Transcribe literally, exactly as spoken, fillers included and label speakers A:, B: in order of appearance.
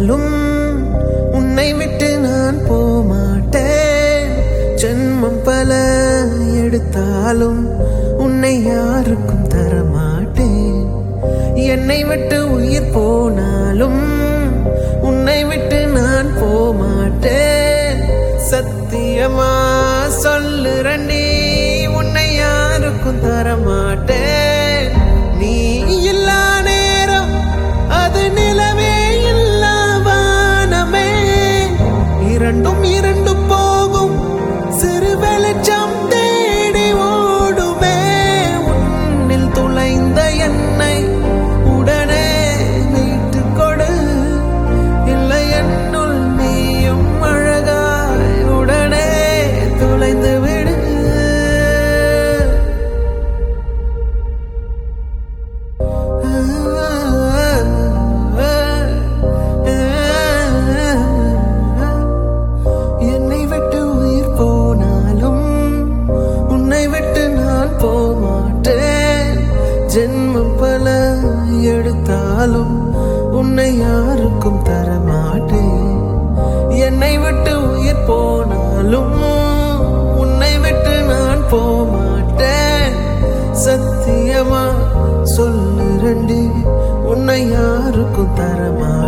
A: போனாலும் உன்னை விட்டு நான் போமாட்டேன். ஜென்மம் பல எடுத்தாலும் உன்னை யாருக்கும் தரமாட்டேன். என்னை விட்டு உயிர் போனாலும் உன்னை விட்டு நான் போமாட்டேன். சத்தியமா சொல்லுறண்டி, உன்னை யாருக்கும் தரமாட்டேன். நீ இல்லா நேரம் அது நிலவே இல்லா வானமே, இரண்டும் இரண்டு போகும் சிறு வெளிச்சம் தேடி ஓடுமே. உன்னில் துளைந்த என்னை உடனே மீட்டு கொடு, இல்லை என்னுள் நீயும் அழகாய் உடனே துளைந்து விடு. என்னை விட்டு உயிர் போனாலும் உன்னை விட்டு நான் போமாட்டேன். ஜென்மம் பல எடுத்தாலும் உன்னை யாருக்கும் தரமாட்டேன். என்னை விட்டு உயிர் போனாலும் உன்னை விட்டு நான் போமாட்டேன். சத்தியமா சொல்லுறண்டி, உன்னை யாருக்கும் தரமாட்டேன்.